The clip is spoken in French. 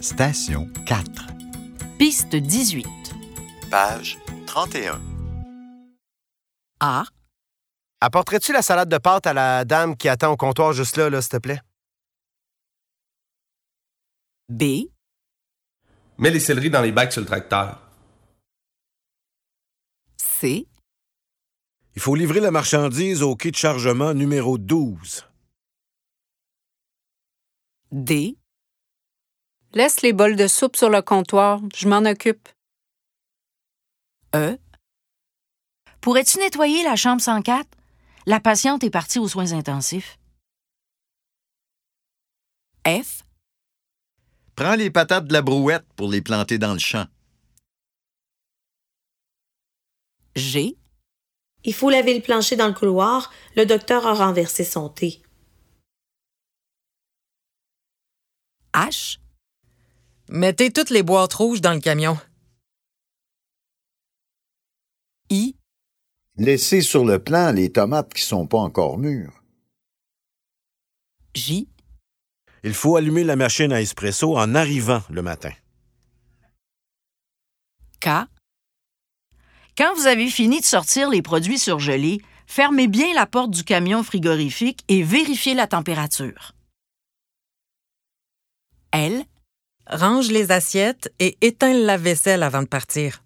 Station 4. Piste 18. Page 31. A. Apporterais-tu la salade de pâtes à la dame qui attend au comptoir juste là, s'il te plaît? B. Mets les céleris dans les bacs sur le tracteur. C. Il faut livrer la marchandise au quai de chargement numéro 12. D. Laisse les bols de soupe sur le comptoir, je m'en occupe. E. Pourrais-tu nettoyer la chambre 104? La patiente est partie aux soins intensifs. F. Prends les patates de la brouette pour les planter dans le champ. G. Il faut laver le plancher dans le couloir. Le docteur a renversé son thé. H. Mettez toutes les boîtes rouges dans le camion. I. Laissez sur le plan les tomates qui sont pas encore mûres. J. Il faut allumer la machine à espresso en arrivant le matin. K. Quand vous avez fini de sortir les produits surgelés, fermez bien la porte du camion frigorifique et vérifiez la température. L. Range les assiettes et éteins le lave-vaisselle avant de partir.